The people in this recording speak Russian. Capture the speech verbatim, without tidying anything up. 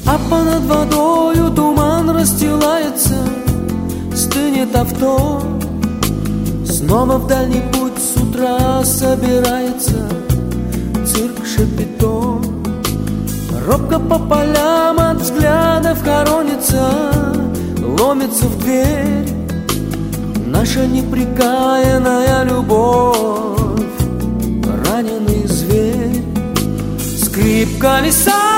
А понад водою туман расстилается, стынет авто. Снова в дальний путь с утра собирается цирк Шапито. Робко по полям от взглядов хоронится, ломится в дверь наша непрекаянная любовь, раненый зверь. Скрип колеса